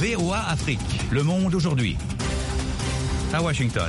VOA Afrique, le monde aujourd'hui. À Washington.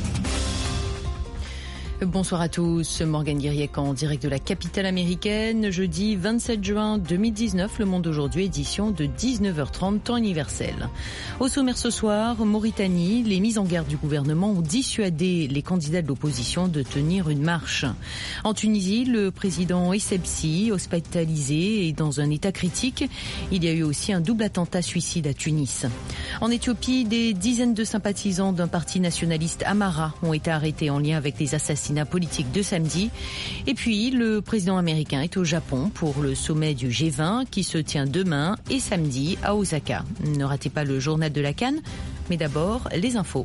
Bonsoir à tous, Morgane Guiriec en direct de la capitale américaine, jeudi 27 juin 2019, Le Monde aujourd'hui, édition de 19h30, temps universel. Au sommaire ce soir, Mauritanie, les mises en garde du gouvernement ont dissuadé les candidats de l'opposition de tenir une marche. En Tunisie, le président Essebsi, hospitalisé et dans un état critique. Il y a eu aussi un double attentat suicide à Tunis. En Éthiopie, des dizaines de sympathisants d'un parti nationaliste Amara ont été arrêtés en lien avec les assassinats politique de samedi. Et puis, le président américain est au Japon pour le sommet du G20 qui se tient demain et samedi à Osaka. Ne ratez pas le journal de la CAN, mais d'abord les infos.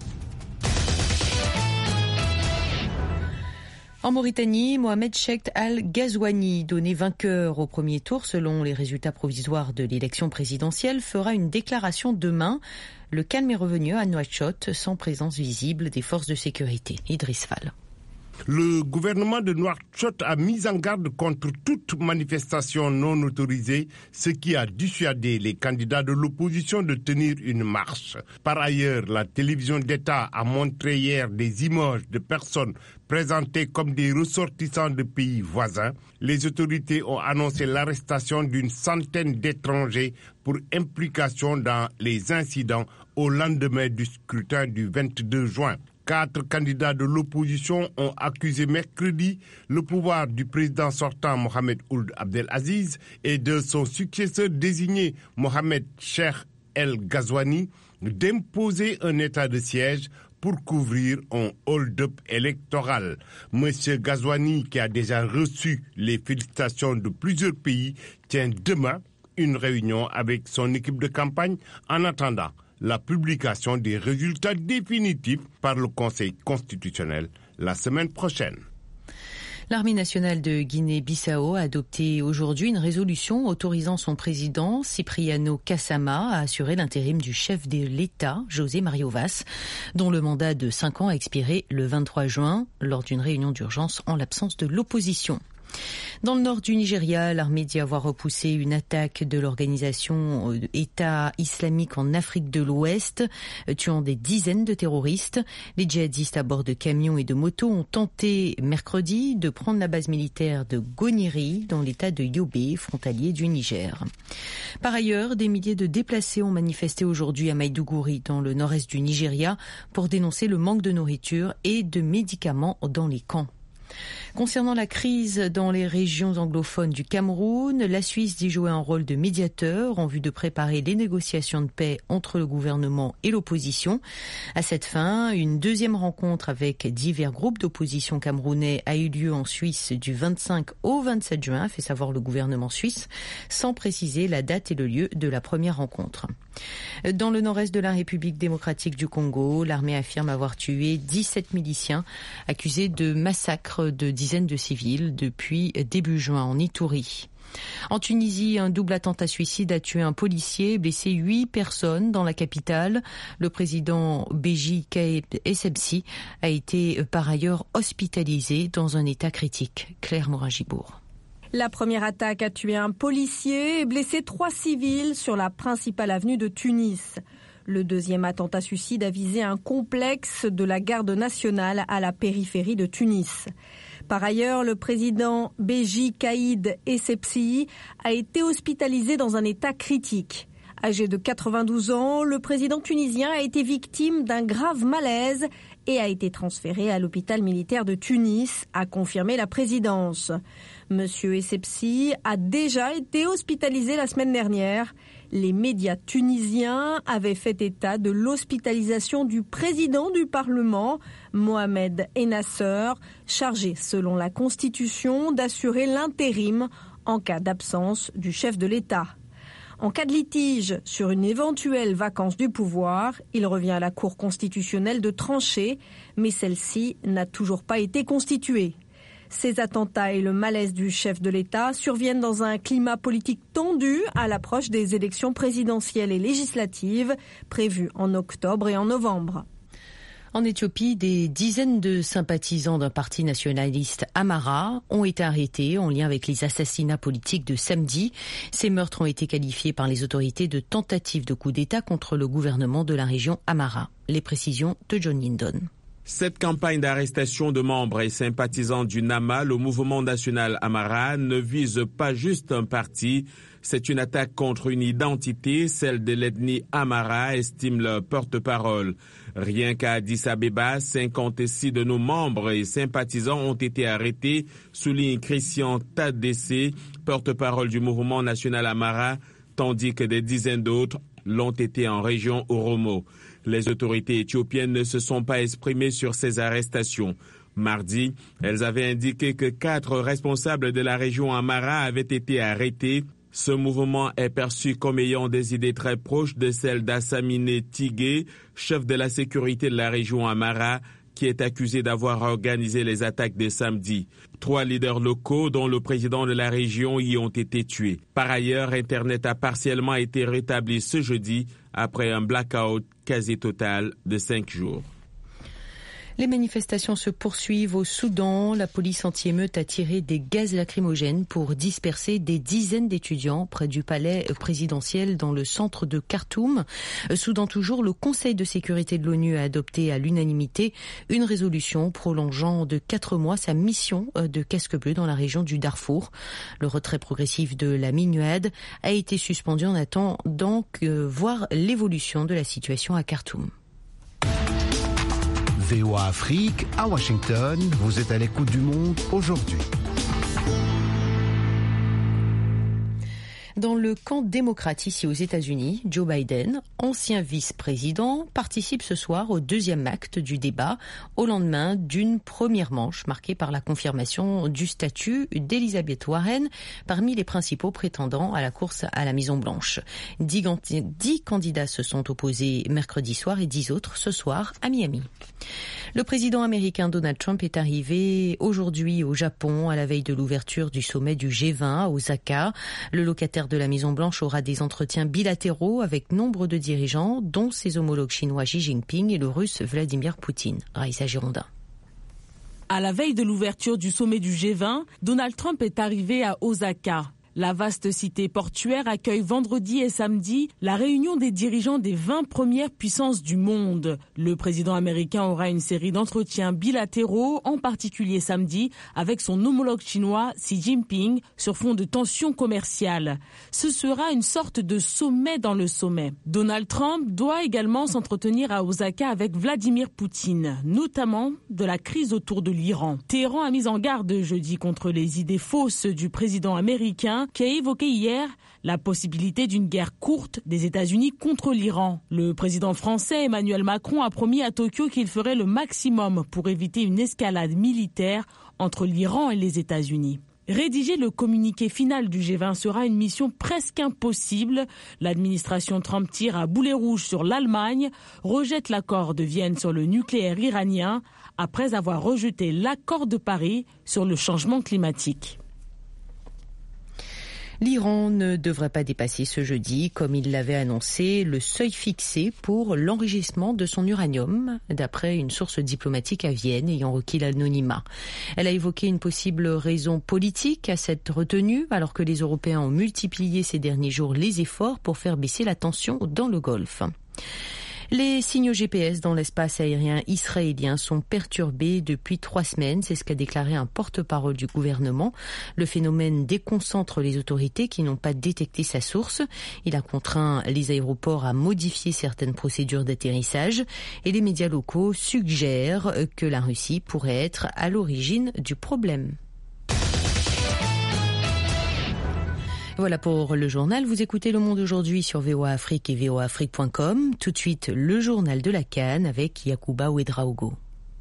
En Mauritanie, Mohamed Cheikh Al-Ghazouani, donné vainqueur au premier tour selon les résultats provisoires de l'élection présidentielle, fera une déclaration demain. Le calme est revenu à Nouakchott sans présence visible des forces de sécurité. Idriss Fall. Le gouvernement de Nouakchott a mis en garde contre toute manifestation non autorisée, ce qui a dissuadé les candidats de l'opposition de tenir une marche. Par ailleurs, la télévision d'État a montré hier des images de personnes présentées comme des ressortissants de pays voisins. Les autorités ont annoncé l'arrestation d'une centaine d'étrangers pour implication dans les incidents au lendemain du scrutin du 22 juin. 4 candidats de l'opposition ont accusé mercredi le pouvoir du président sortant Mohamed Ould Abdelaziz et de son successeur désigné Mohamed Cheikh El-Ghazouani d'imposer un état de siège pour couvrir un hold-up électoral. Monsieur Ghazouani, qui a déjà reçu les félicitations de plusieurs pays, tient demain une réunion avec son équipe de campagne en attendant la publication des résultats définitifs par le Conseil constitutionnel la semaine prochaine. L'armée nationale de Guinée-Bissau a adopté aujourd'hui une résolution autorisant son président, Cipriano Kassama, à assurer l'intérim du chef de l'État, José Mario Vaz, dont le mandat de 5 ans a expiré le 23 juin lors d'une réunion d'urgence en l'absence de l'opposition. Dans le nord du Nigeria, l'armée dit avoir repoussé une attaque de l'organisation État islamique en Afrique de l'Ouest, tuant des dizaines de terroristes. Les djihadistes à bord de camions et de motos ont tenté mercredi de prendre la base militaire de Goniri dans l'état de Yobe, frontalier du Niger. Par ailleurs, des milliers de déplacés ont manifesté aujourd'hui à Maïdougouri, dans le nord-est du Nigeria, pour dénoncer le manque de nourriture et de médicaments dans les camps. Concernant la crise dans les régions anglophones du Cameroun, la Suisse dit jouer un rôle de médiateur en vue de préparer les négociations de paix entre le gouvernement et l'opposition. À cette fin, une deuxième rencontre avec divers groupes d'opposition camerounais a eu lieu en Suisse du 25 au 27 juin, fait savoir le gouvernement suisse, sans préciser la date et le lieu de la première rencontre. Dans le nord-est de la République démocratique du Congo, l'armée affirme avoir tué 17 miliciens accusés de massacre de dizaines de civils depuis début juin en Ituri. En Tunisie, un double attentat suicide a tué un policier et blessé 8 personnes dans la capitale. Le président Béji Caïd Essebsi a été par ailleurs hospitalisé dans un état critique. Claire Morin-Gibourg. La première attaque a tué un policier et blessé 3 civils sur la principale avenue de Tunis. Le deuxième attentat suicide a visé un complexe de la garde nationale à la périphérie de Tunis. Par ailleurs, le président Béji Caïd Essebsi a été hospitalisé dans un état critique. Âgé de 92 ans, le président tunisien a été victime d'un grave malaise et a été transféré à l'hôpital militaire de Tunis, a confirmé la présidence. Monsieur Essebsi a déjà été hospitalisé la semaine dernière. Les médias tunisiens avaient fait état de l'hospitalisation du président du Parlement, Mohamed Ennasser, chargé, selon la Constitution, d'assurer l'intérim en cas d'absence du chef de l'État. En cas de litige sur une éventuelle vacance du pouvoir, il revient à la Cour constitutionnelle de trancher, mais celle-ci n'a toujours pas été constituée. Ces attentats et le malaise du chef de l'État surviennent dans un climat politique tendu à l'approche des élections présidentielles et législatives prévues en octobre et en novembre. En Éthiopie, des dizaines de sympathisants d'un parti nationaliste Amhara ont été arrêtés en lien avec les assassinats politiques de samedi. Ces meurtres ont été qualifiés par les autorités de tentatives de coup d'État contre le gouvernement de la région Amhara. Les précisions de John Lindon. Cette campagne d'arrestation de membres et sympathisants du NAMA, le mouvement national Amhara, ne vise pas juste un parti. C'est une attaque contre une identité, celle de l'ethnie Amhara, estime le porte-parole. Rien qu'à Addis Abeba, 56 de nos membres et sympathisants ont été arrêtés, souligne Christian Tadessé, porte-parole du mouvement national Amhara, tandis que des dizaines d'autres l'ont été en région Oromo. Les autorités éthiopiennes ne se sont pas exprimées sur ces arrestations. Mardi, elles avaient indiqué que 4 responsables de la région Amhara avaient été arrêtés. Ce mouvement est perçu comme ayant des idées très proches de celles d'Assamine Tigé, chef de la sécurité de la région Amhara, qui est accusé d'avoir organisé les attaques de samedi. 3 leaders locaux, dont le président de la région, y ont été tués. Par ailleurs, Internet a partiellement été rétabli ce jeudi après un blackout quasi total de 5 jours. Les manifestations se poursuivent au Soudan. La police anti-émeute a tiré des gaz lacrymogènes pour disperser des dizaines d'étudiants près du palais présidentiel dans le centre de Khartoum. Soudan toujours, le Conseil de sécurité de l'ONU a adopté à l'unanimité une résolution prolongeant de 4 mois sa mission de casque bleu dans la région du Darfour. Le retrait progressif de la MINUAD a été suspendu en attendant voir l'évolution de la situation à Khartoum. VOA Afrique, à Washington, vous êtes à l'écoute du monde aujourd'hui. Dans le camp démocrate ici aux États-Unis, Joe Biden, ancien vice-président, participe ce soir au 2e acte du débat, au lendemain d'une première manche marquée par la confirmation du statut d'Elizabeth Warren parmi les principaux prétendants à la course à la Maison-Blanche. 10 candidats se sont opposés mercredi soir et 10 autres ce soir à Miami. Le président américain Donald Trump est arrivé aujourd'hui au Japon à la veille de l'ouverture du sommet du G20 à Osaka. Le locataire de la Maison-Blanche aura des entretiens bilatéraux avec nombre de dirigeants, dont ses homologues chinois Xi Jinping et le russe Vladimir Poutine. Raïssa Girondin. À la veille de l'ouverture du sommet du G20, Donald Trump est arrivé à Osaka. La vaste cité portuaire accueille vendredi et samedi la réunion des dirigeants des 20 premières puissances du monde. Le président américain aura une série d'entretiens bilatéraux, en particulier samedi, avec son homologue chinois Xi Jinping sur fond de tensions commerciales. Ce sera une sorte de sommet dans le sommet. Donald Trump doit également s'entretenir à Osaka avec Vladimir Poutine, notamment de la crise autour de l'Iran. Téhéran a mis en garde jeudi contre les idées fausses du président américain qui a évoqué hier la possibilité d'une guerre courte des États-Unis contre l'Iran. Le président français Emmanuel Macron a promis à Tokyo qu'il ferait le maximum pour éviter une escalade militaire entre l'Iran et les États-Unis. Rédiger le communiqué final du G20 sera une mission presque impossible. L'administration Trump tire à boulet rouge sur l'Allemagne, rejette l'accord de Vienne sur le nucléaire iranien, après avoir rejeté l'accord de Paris sur le changement climatique. L'Iran ne devrait pas dépasser ce jeudi, comme il l'avait annoncé, le seuil fixé pour l'enrichissement de son uranium, d'après une source diplomatique à Vienne ayant requis l'anonymat. Elle a évoqué une possible raison politique à cette retenue, alors que les Européens ont multiplié ces derniers jours les efforts pour faire baisser la tension dans le Golfe. Les signaux GPS dans l'espace aérien israélien sont perturbés depuis 3 semaines, c'est ce qu'a déclaré un porte-parole du gouvernement. Le phénomène déconcentre les autorités qui n'ont pas détecté sa source. Il a contraint les aéroports à modifier certaines procédures d'atterrissage et les médias locaux suggèrent que la Russie pourrait être à l'origine du problème. Voilà pour le journal. Vous écoutez Le Monde aujourd'hui sur VOA Afrique et voaafrique.com. Tout de suite, le journal de la CAN avec Yacouba Ouedraogo.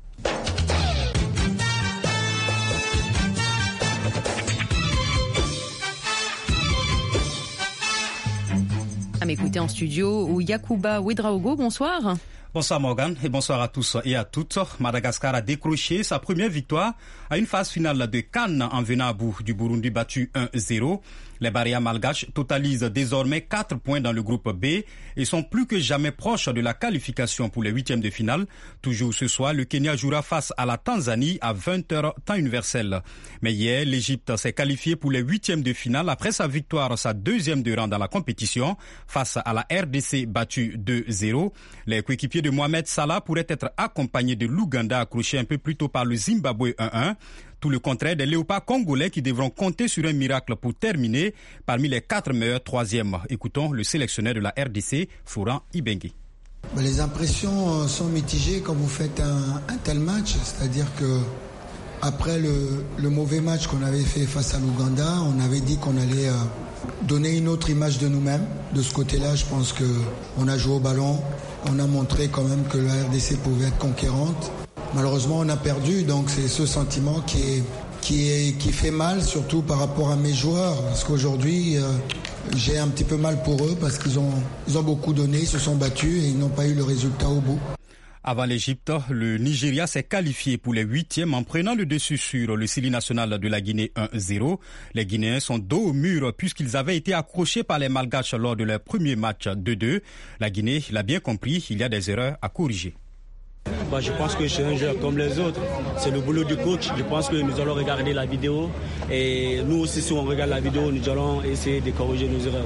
À m'écouter en studio, Yacouba Ouedraogo, bonsoir. Bonsoir Morgane et bonsoir à tous et à toutes. Madagascar a décroché sa première victoire à une phase finale de CAN en venant à bout du Burundi battu 1-0. Les Barrières malgaches totalisent désormais 4 points dans le groupe B et sont plus que jamais proches de la qualification pour les 8e de finale. Toujours ce soir, le Kenya jouera face à la Tanzanie à 20h temps universel. Mais hier, l'Égypte s'est qualifiée pour les 8e de finale après sa victoire, sa 2e de rang dans la compétition face à la RDC battue 2-0. Les coéquipiers de Mohamed Salah pourraient être accompagnés de l'Ouganda accroché un peu plus tôt par le Zimbabwe 1-1. Tout le contraire des léopards congolais qui devront compter sur un miracle pour terminer parmi les 4 meilleurs 3e. Écoutons le sélectionneur de la RDC, Florent Ibenge. Les impressions sont mitigées quand vous faites un tel match, c'est-à-dire que après le mauvais match qu'on avait fait face à l'Ouganda, on avait dit qu'on allait donner une autre image de nous-mêmes. De ce côté-là, je pense qu'on a joué au ballon, on a montré quand même que la RDC pouvait être conquérante. Malheureusement, on a perdu, donc c'est ce sentiment qui fait mal, surtout par rapport à mes joueurs, parce qu'aujourd'hui, j'ai un petit peu mal pour eux, parce qu'ils ont beaucoup donné, ils se sont battus et ils n'ont pas eu le résultat au bout. Avant l'Égypte, le Nigeria s'est qualifié pour les 8e en prenant le dessus sur le Sili national de la Guinée 1-0. Les Guinéens sont dos au mur puisqu'ils avaient été accrochés par les Malgaches lors de leur premier match 2-2. La Guinée l'a bien compris, il y a des erreurs à corriger. Je pense que c'est un jeu comme les autres. C'est le boulot du coach. Je pense que nous allons regarder la vidéo. Et nous aussi, si on regarde la vidéo, nous allons essayer de corriger nos erreurs.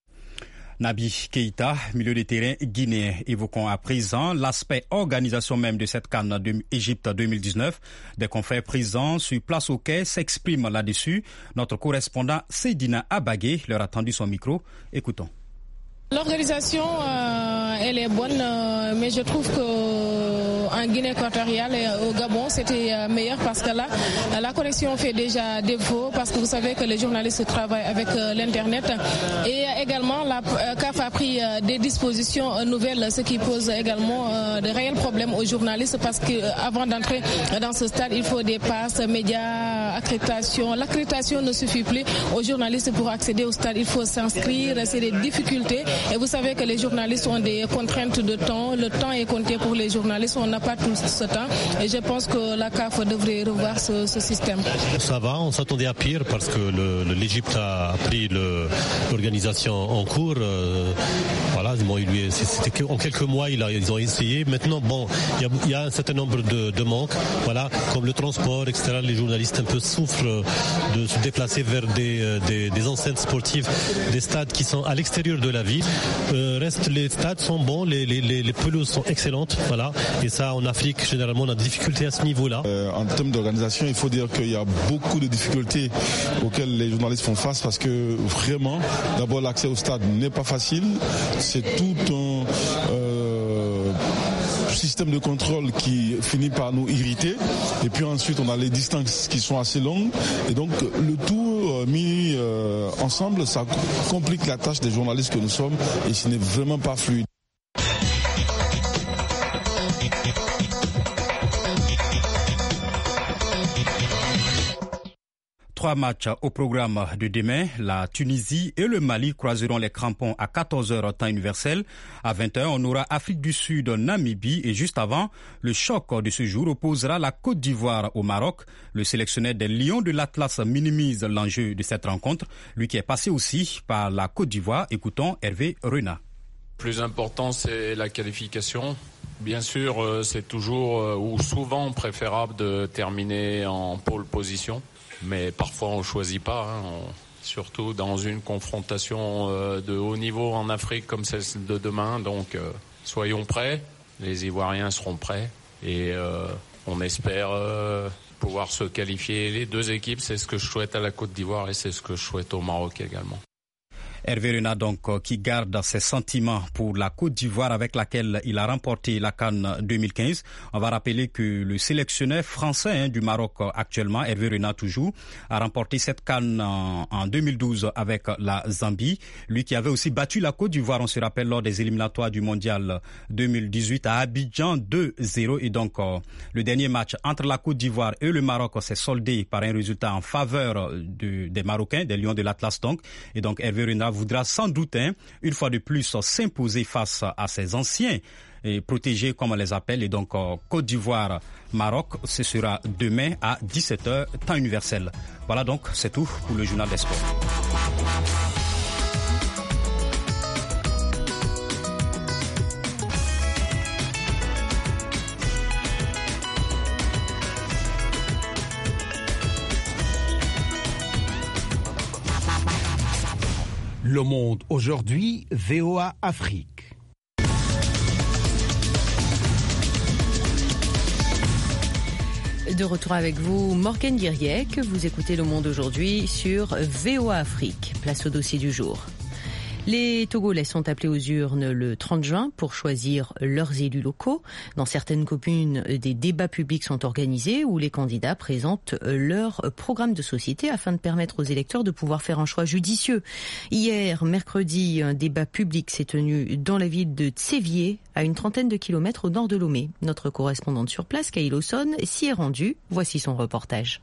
Naby Keïta, milieu de terrain guinéen. Évoquons à présent l'aspect organisation même de cette CAN Égypte 2019. Des confrères présents sur place au quai s'expriment là-dessus. Notre correspondant Seydina Abagé leur a tendu son micro. Écoutons. L'organisation, elle est bonne, mais je trouve qu'en Guinée équatoriale et au Gabon, c'était meilleur parce que là, la connexion fait déjà défaut parce que vous savez que les journalistes travaillent avec l'Internet. Et également, la CAF a pris des dispositions nouvelles, ce qui pose également de réels problèmes aux journalistes parce qu'avant d'entrer dans ce stade, il faut des passes, médias, accréditation. L'accréditation ne suffit plus aux journalistes pour accéder au stade. Il faut s'inscrire, c'est des difficultés. Et vous savez que les journalistes ont des contraintes de temps. Le temps est compté pour les journalistes. On n'a pas tout ce temps. Et je pense que la CAF devrait revoir ce système. Ça va, on s'attendait à pire parce que l'Égypte a pris l'organisation en cours. Voilà, c'était en quelques mois, ils ont essayé. Maintenant, il y a un certain nombre de manques. Voilà, comme le transport, etc. Les journalistes un peu souffrent de se déplacer vers des enceintes sportives, des stades qui sont à l'extérieur de la ville. Les stades sont bons, les pelouses sont excellentes, voilà. Et ça, en Afrique, généralement, on a des difficultés à ce niveau-là. En termes d'organisation, il faut dire qu'il y a beaucoup de difficultés auxquelles les journalistes font face parce que vraiment, d'abord, l'accès au stade n'est pas facile. C'est tout un système de contrôle qui finit par nous irriter. Et puis ensuite, on a les distances qui sont assez longues. Et donc, le tout mis ensemble, ça complique la tâche des journalistes que nous sommes et ce n'est vraiment pas fluide. Trois matchs au programme de demain. La Tunisie et le Mali croiseront les crampons à 14h temps universel. À 20h, on aura Afrique du Sud, Namibie et juste avant, le choc de ce jour opposera la Côte d'Ivoire au Maroc. Le sélectionneur des Lions de l'Atlas minimise l'enjeu de cette rencontre. Lui qui est passé aussi par la Côte d'Ivoire. Écoutons Hervé Renat. Le plus important, c'est la qualification. Bien sûr, c'est toujours ou souvent préférable de terminer en pole position. Mais parfois on ne choisit pas, surtout dans une confrontation de haut niveau en Afrique comme celle de demain. Donc soyons prêts, les Ivoiriens seront prêts et on espère pouvoir se qualifier. Les deux équipes, c'est ce que je souhaite à la Côte d'Ivoire et c'est ce que je souhaite au Maroc également. Hervé Renat donc qui garde ses sentiments pour la Côte d'Ivoire avec laquelle il a remporté la CAN 2015. On va rappeler que le sélectionneur français du Maroc actuellement, Hervé Renat toujours, a remporté cette CAN en 2012 avec la Zambie. Lui qui avait aussi battu la Côte d'Ivoire, on se rappelle, lors des éliminatoires du Mondial 2018 à Abidjan 2-0. Et donc le dernier match entre la Côte d'Ivoire et le Maroc s'est soldé par un résultat en faveur des Marocains, des Lions de l'Atlas donc. Et donc Hervé Renat voudra sans doute une fois de plus s'imposer face à ses anciens et protégés comme on les appelle. Et donc Côte d'Ivoire, Maroc, ce sera demain à 17h temps universel. Voilà donc, c'est tout pour le journal des sports. Le Monde aujourd'hui, VOA Afrique. De retour avec vous, Morgane Guiriec. Vous écoutez Le Monde aujourd'hui sur VOA Afrique. Place au dossier du jour. Les Togolais sont appelés aux urnes le 30 juin pour choisir leurs élus locaux. Dans certaines communes, des débats publics sont organisés où les candidats présentent leur programme de société afin de permettre aux électeurs de pouvoir faire un choix judicieux. Hier, mercredi, un débat public s'est tenu dans la ville de Tsévié, à une trentaine de kilomètres au nord de Lomé. Notre correspondante sur place, Kay Lawson, s'y est rendue. Voici son reportage.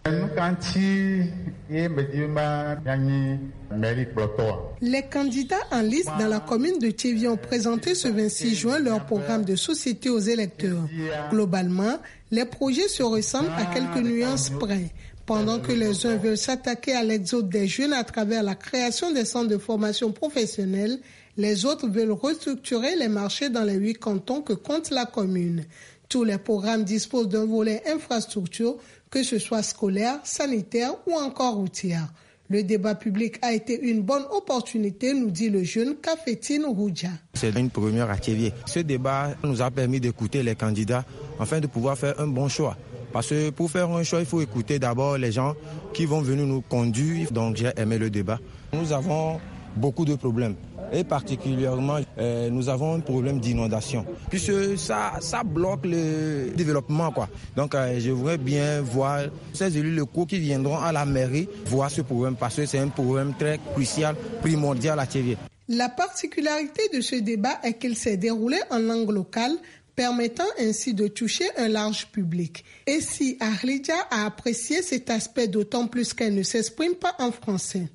Les candidats en liste dans la commune de Tsévié ont présenté ce 26 juin leur programme de société aux électeurs. Globalement, les projets se ressemblent à quelques nuances près. Pendant que les uns veulent s'attaquer à l'exode des jeunes à travers la création des centres de formation professionnelle, les autres veulent restructurer les marchés dans les 8 cantons que compte la commune. Tous les programmes disposent d'un volet infrastructure, que ce soit scolaire, sanitaire ou encore routière. Le débat public a été une bonne opportunité, nous dit le jeune Kafetine Rouja. C'est une première à Tsévié. Ce débat nous a permis d'écouter les candidats afin de pouvoir faire un bon choix. Parce que pour faire un choix, il faut écouter d'abord les gens qui vont venir nous conduire. Donc j'ai aimé le débat. Nous avons beaucoup de problèmes. Et particulièrement, nous avons un problème d'inondation. Puisque ça bloque le développement, quoi. Donc, je voudrais bien voir ces élus locaux qui viendront à la mairie voir ce problème, parce que c'est un problème très crucial, primordial à Tsévié. La particularité de ce débat est qu'il s'est déroulé en langue locale, permettant ainsi de toucher un large public. Et si Ahlidja a apprécié cet aspect d'autant plus qu'elle ne s'exprime pas en français.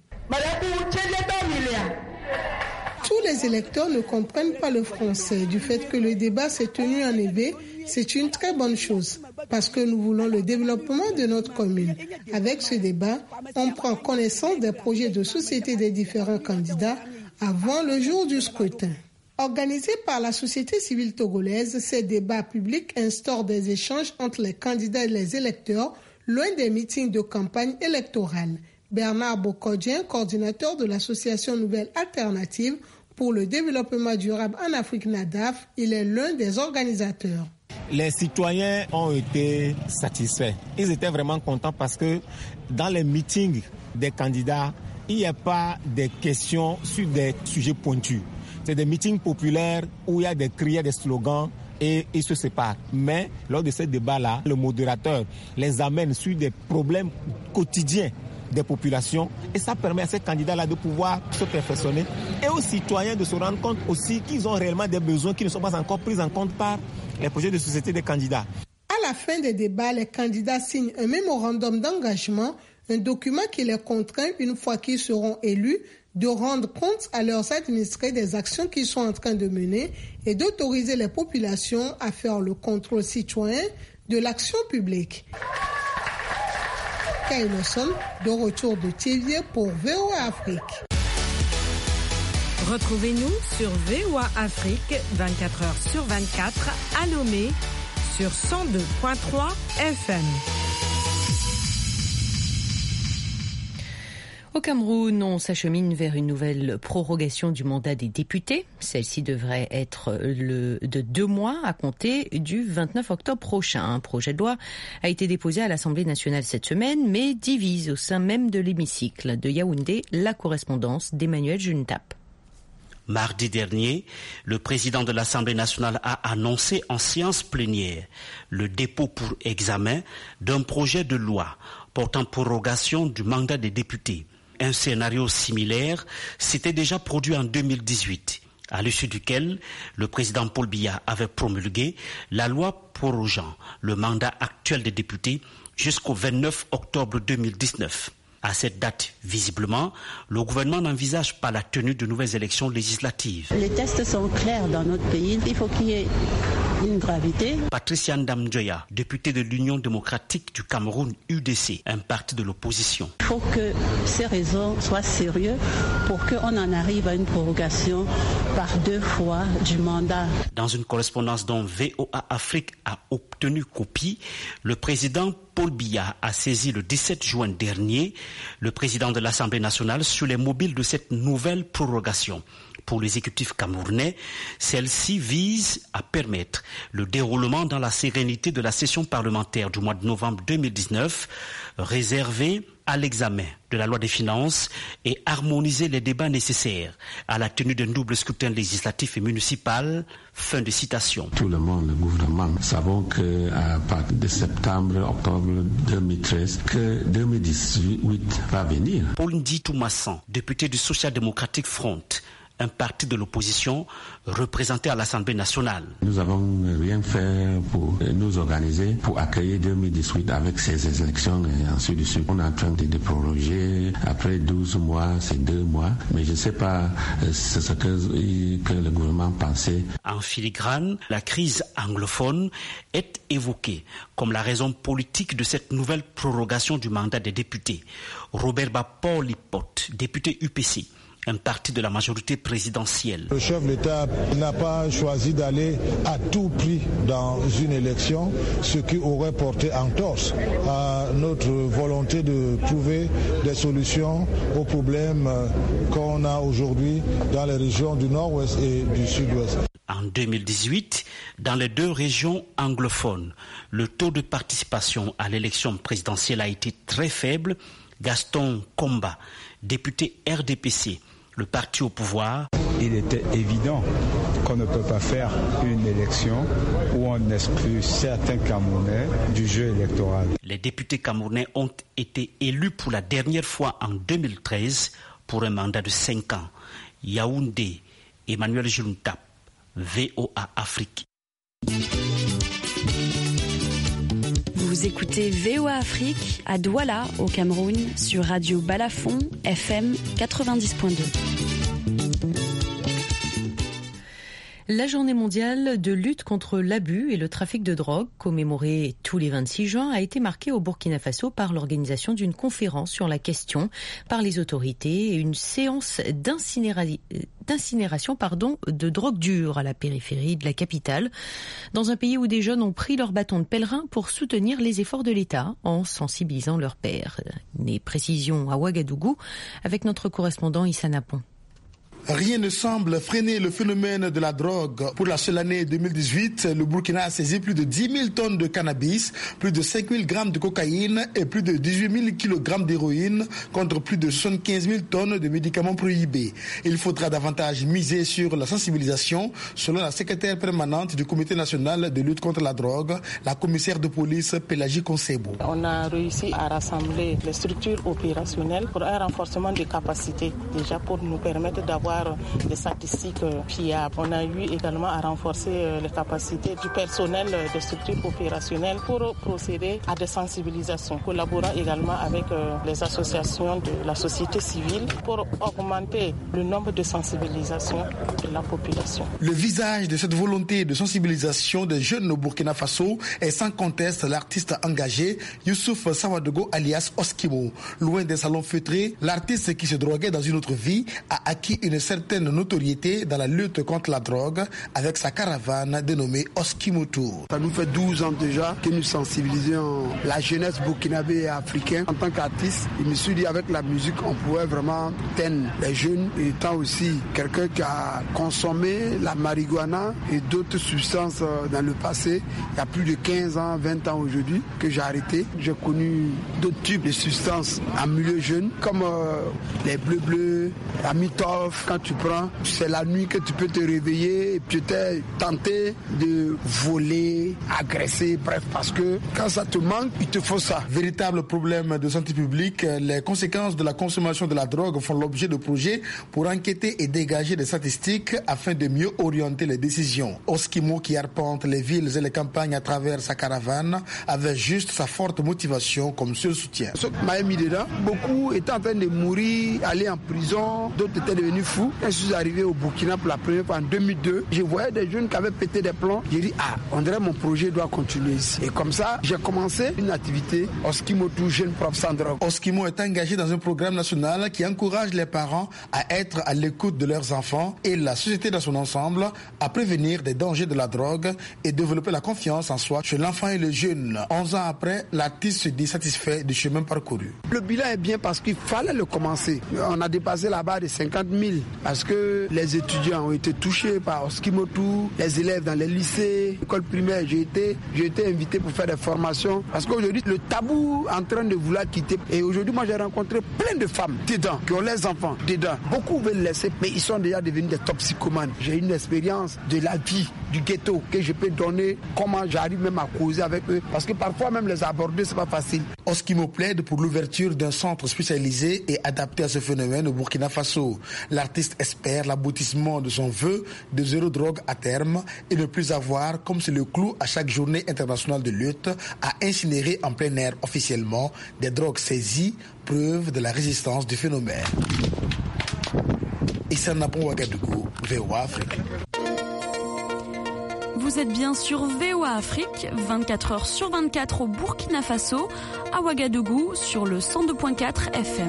Tous les électeurs ne comprennent pas le français. Du fait que le débat s'est tenu en Ewe, c'est une très bonne chose parce que nous voulons le développement de notre commune. Avec ce débat, on prend connaissance des projets de société des différents candidats avant le jour du scrutin. Organisé par la société civile togolaise, ces débats publics instaurent des échanges entre les candidats et les électeurs, loin des meetings de campagne électorale. Bernard Bokodien, coordinateur de l'association Nouvelle Alternative pour le développement durable en Afrique NADAF, il est l'un des organisateurs. Les citoyens ont été satisfaits. Ils étaient vraiment contents parce que dans les meetings des candidats, il n'y a pas des questions sur des sujets pointus. C'est des meetings populaires où il y a des cris, des slogans et ils se séparent. Mais lors de ces débats-là, le modérateur les amène sur des problèmes quotidiens des populations et ça permet à ces candidats-là de pouvoir se perfectionner et aux citoyens de se rendre compte aussi qu'ils ont réellement des besoins qui ne sont pas encore pris en compte par les projets de société des candidats. À la fin des débats, les candidats signent un mémorandum d'engagement, un document qui les contraint, une fois qu'ils seront élus, de rendre compte à leurs administrés des actions qu'ils sont en train de mener et d'autoriser les populations à faire le contrôle citoyen de l'action publique. Kay Lawson, de retour de Tsévié pour VOA Afrique. Retrouvez-nous sur VOA Afrique 24h/24 à Lomé sur 102.3 FM. Au Cameroun, on s'achemine vers une nouvelle prorogation du mandat des députés. Celle-ci devrait être de 2 mois à compter du 29 octobre prochain. Un projet de loi a été déposé à l'Assemblée nationale cette semaine, mais divise au sein même de l'hémicycle. De Yaoundé, la correspondance d'Emmanuel Juntap. Mardi dernier, le président de l'Assemblée nationale a annoncé en séance plénière le dépôt pour examen d'un projet de loi portant prorogation du mandat des députés. Un scénario similaire s'était déjà produit en 2018, à l'issue duquel le président Paul Biya avait promulgué la loi prorogeant le mandat actuel des députés jusqu'au 29 octobre 2019. À cette date, visiblement, le gouvernement n'envisage pas la tenue de nouvelles élections législatives. Les tests sont clairs dans notre pays. Il faut qu'il y ait une gravité. Patricia Ndamjoya, députée de l'Union démocratique du Cameroun, UDC, un parti de l'opposition. Il faut que ces raisons soient sérieuses pour qu'on en arrive à une prorogation par 2 fois du mandat. Dans une correspondance dont VOA Afrique a obtenu copie, le président Paul Biya a saisi le 17 juin dernier le président de l'Assemblée nationale sur les mobiles de cette nouvelle prorogation. Pour l'exécutif camerounais, celle-ci vise à permettre le déroulement dans la sérénité de la session parlementaire du mois de novembre 2019, réservée à l'examen de la loi des finances et harmoniser les débats nécessaires à la tenue d'un double scrutin législatif et municipal. Fin de citation. Tout le monde, le gouvernement, savons qu'à partir de septembre, octobre 2013, que 2018 va venir. Paul Ndi Toumassan, député du Social Democratic Front, un parti de l'opposition représenté à l'Assemblée nationale. Nous n'avons rien fait pour nous organiser, pour accueillir 2018 avec ces élections et ainsi de suite. On est en train de proroger. Après 12 mois, c'est 2 mois. Mais je ne sais pas ce que le gouvernement pensait. En filigrane, la crise anglophone est évoquée comme la raison politique de cette nouvelle prorogation du mandat des députés. Robert Bapor Lipote, député UPC, un parti de la majorité présidentielle. Le chef d'État n'a pas choisi d'aller à tout prix dans une élection, ce qui aurait porté entorse à notre volonté de trouver des solutions aux problèmes qu'on a aujourd'hui dans les régions du Nord-Ouest et du Sud-Ouest. En 2018, dans les 2 régions anglophones, le taux de participation à l'élection présidentielle a été très faible. Gaston Komba, député RDPC, le parti au pouvoir. Il était évident qu'on ne peut pas faire une élection où on exclut certains Camerounais du jeu électoral. Les députés camerounais ont été élus pour la dernière fois en 2013 pour un mandat de 5 ans. Yaoundé, Emmanuel Juntap, VOA Afrique. Vous écoutez VOA Afrique à Douala, au Cameroun, sur Radio Balafon, FM 90.2. La journée mondiale de lutte contre l'abus et le trafic de drogue, commémorée tous les 26 juin, a été marquée au Burkina Faso par l'organisation d'une conférence sur la question par les autorités et une séance d'incinération de drogue dure à la périphérie de la capitale, dans un pays où des jeunes ont pris leur bâton de pèlerin pour soutenir les efforts de l'État en sensibilisant leurs pairs. Des précisions à Ouagadougou avec notre correspondant Issa Napon. Rien ne semble freiner le phénomène de la drogue. Pour la seule année 2018, le Burkina a saisi plus de 10 000 tonnes de cannabis, plus de 5 000 grammes de cocaïne et plus de 18 000 kilogrammes d'héroïne contre plus de 75 000 tonnes de médicaments prohibés. Il faudra davantage miser sur la sensibilisation, selon la secrétaire permanente du Comité national de lutte contre la drogue, la commissaire de police Pélagie Konsebo. On a réussi à rassembler les structures opérationnelles pour un renforcement des capacités, déjà pour nous permettre d'avoir des statistiques fiables. On a eu également à renforcer les capacités du personnel des structures opérationnelles pour procéder à des sensibilisations, collaborant également avec les associations de la société civile pour augmenter le nombre de sensibilisations de la population. Le visage de cette volonté de sensibilisation des jeunes au Burkina Faso est sans conteste l'artiste engagé Youssouf Sawadogo alias Oskimo. Loin des salons feutrés, l'artiste qui se droguait dans une autre vie a acquis une certaine notoriété dans la lutte contre la drogue avec sa caravane dénommée Oskimo Tour. Ça nous fait 12 ans déjà que nous sensibilisons la jeunesse burkinabé et africaine. En tant qu'artiste, il me suis dit avec la musique, on pouvait vraiment teindre les jeunes. Et étant aussi quelqu'un qui a consommé la marijuana et d'autres substances dans le passé, il y a plus de 15 ans, 20 ans aujourd'hui que j'ai arrêté. J'ai connu d'autres types de substances en milieu jeune, comme les bleus, la mitolf. Quand tu prends, c'est la nuit que tu peux te réveiller et tu t'es tenté de voler, agresser, bref, parce que quand ça te manque, il te faut ça. Véritable problème de santé publique, les conséquences de la consommation de la drogue font l'objet de projets pour enquêter et dégager des statistiques afin de mieux orienter les décisions. Oskimo, qui arpente les villes et les campagnes à travers sa caravane, avait juste sa forte motivation comme seul soutien. Ce qui m'a mis dedans, beaucoup étaient en train de mourir, aller en prison, d'autres étaient devenus fous. fou. Quand je suis arrivé au Burkina pour la première fois en 2002, je voyais des jeunes qui avaient pété des plombs. J'ai dit, on dirait mon projet doit continuer ici. Et comme ça, j'ai commencé une activité Oskimotou, jeune prof sans drogue. Oskimo est engagé dans un programme national qui encourage les parents à être à l'écoute de leurs enfants et la société dans son ensemble à prévenir des dangers de la drogue et développer la confiance en soi chez l'enfant et le jeune. 11 ans après, l'artiste se dit satisfait du chemin parcouru. Le bilan est bien parce qu'il fallait le commencer. On a dépassé la barre de 50 000 parce que les étudiants ont été touchés par Oskimotou, les élèves dans les lycées, l'école primaire. J'ai été invité pour faire des formations parce qu'aujourd'hui, le tabou est en train de vouloir quitter. Et aujourd'hui, moi, j'ai rencontré plein de femmes dedans, qui ont les enfants dedans. Beaucoup veulent laisser, mais ils sont déjà devenus des toxicomanes. J'ai une expérience de la vie du ghetto que je peux donner, comment j'arrive même à causer avec eux, parce que parfois même les aborder, c'est pas facile. Oskimo plaide pour l'ouverture d'un centre spécialisé et adapté à ce phénomène au Burkina Faso. L'artiste espère l'aboutissement de son vœu de zéro drogue à terme et ne plus avoir, comme c'est le clou à chaque journée internationale de lutte, à incinérer en plein air officiellement des drogues saisies, preuve de la résistance du phénomène. Issa Napon Ouagadougou, VOA Afrique. Vous êtes bien sur VOA Afrique, 24h sur 24 au Burkina Faso, à Ouagadougou sur le 102.4 FM.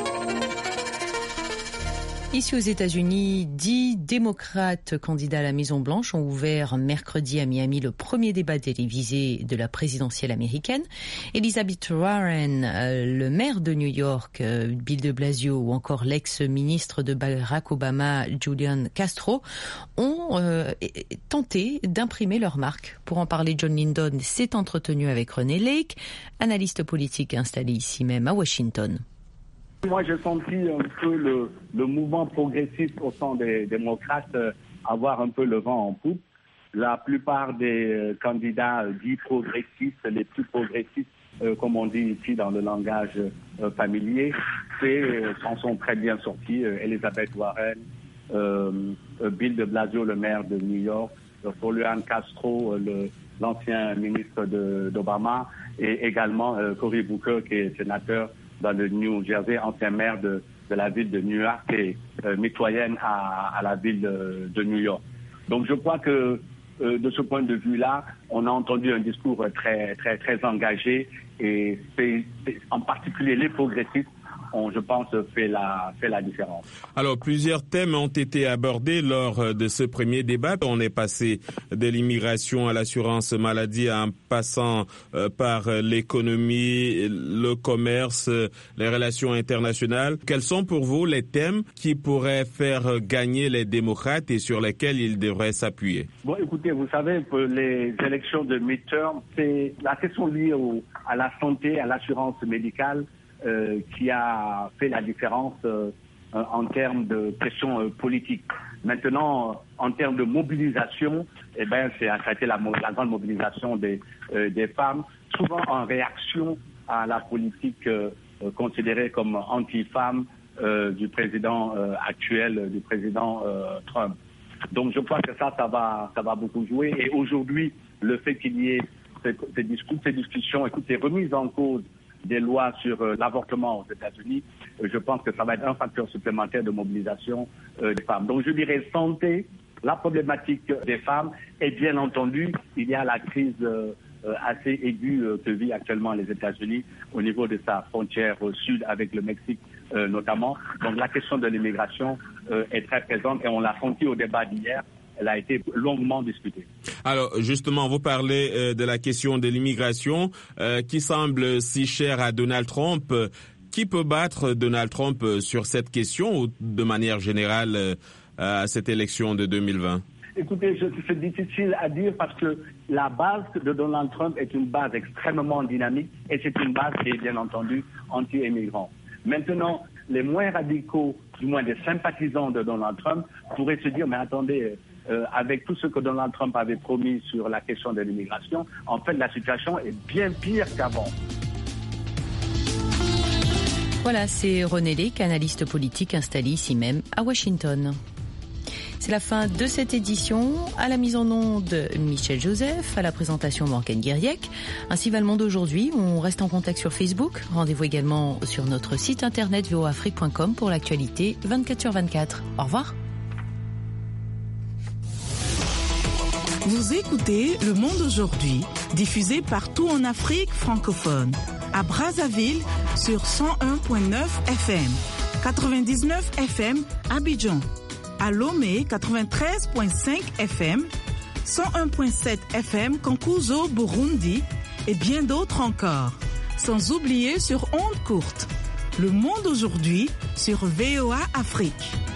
Ici aux États-Unis, 10 démocrates candidats à la Maison-Blanche ont ouvert mercredi à Miami le premier débat télévisé de la présidentielle américaine. Elizabeth Warren, le maire de New York, Bill de Blasio, ou encore l'ex-ministre de Barack Obama, Julian Castro, ont tenté d'imprimer leur marque. Pour en parler, John Lindon s'est entretenu avec René Lake, analyste politique installé ici même à Washington. Moi, j'ai senti un peu le mouvement progressiste au sein des démocrates avoir un peu le vent en poupe. La plupart des candidats dits progressistes, les plus progressistes, comme on dit ici dans le langage familier, s'en sont très bien sortis. Elizabeth Warren, Bill de Blasio, le maire de New York, Julian Castro, l'ancien ministre d'Obama, et également Cory Booker, qui est sénateur dans le New Jersey, ancien maire de la ville de New York et mitoyenne à la ville de New York. Donc je crois que de ce point de vue-là, on a entendu un discours très, très, très engagé et c'est en particulier les progressistes je pense, fait la différence. Alors, plusieurs thèmes ont été abordés lors de ce premier débat. On est passé de l'immigration à l'assurance maladie en passant par l'économie, le commerce, les relations internationales. Quels sont pour vous les thèmes qui pourraient faire gagner les démocrates et sur lesquels ils devraient s'appuyer? Bon, écoutez, vous savez, pour les élections de midterm, c'est la question liée à la santé, à l'assurance médicale, qui a fait la différence en termes de pression politique. Maintenant, en termes de mobilisation, ça a été la grande mobilisation des femmes, souvent en réaction à la politique considérée comme anti-femme du président actuel, du président Trump. Donc je crois que ça va beaucoup jouer. Et aujourd'hui, le fait qu'il y ait ces discussions, ces remises en cause des lois sur l'avortement aux États-Unis, je pense que ça va être un facteur supplémentaire de mobilisation des femmes. Donc je dirais santé, la problématique des femmes, et bien entendu, il y a la crise assez aiguë que vit actuellement les États-Unis au niveau de sa frontière au sud avec le Mexique notamment. Donc la question de l'immigration est très présente et on l'a senti au débat d'hier. Elle a été longuement discutée. Alors, justement, vous parlez de la question de l'immigration qui semble si chère à Donald Trump. Qui peut battre Donald Trump sur cette question ou de manière générale à cette élection de 2020? Écoutez, c'est difficile à dire parce que la base de Donald Trump est une base extrêmement dynamique et c'est une base qui est bien entendu anti-immigrant. Maintenant, les moins radicaux, du moins des sympathisants de Donald Trump, pourraient se dire, mais attendez, avec tout ce que Donald Trump avait promis sur la question de l'immigration, en fait, la situation est bien pire qu'avant. Voilà, c'est René Lake, analyste politique installé ici même à Washington. C'est la fin de cette édition. À la mise en onde, Michel Joseph, à la présentation, Morgane Guiriec. Ainsi va le monde aujourd'hui. On reste en contact sur Facebook. Rendez-vous également sur notre site internet voafrique.com pour l'actualité 24h24. Au revoir. Vous écoutez Le Monde aujourd'hui, diffusé partout en Afrique francophone. À Brazzaville sur 101.9 FM, 99 FM Abidjan. À Lomé 93.5 FM, 101.7 FM Kankuzo Burundi et bien d'autres encore. Sans oublier sur ondes courtes. Le Monde aujourd'hui sur VOA Afrique.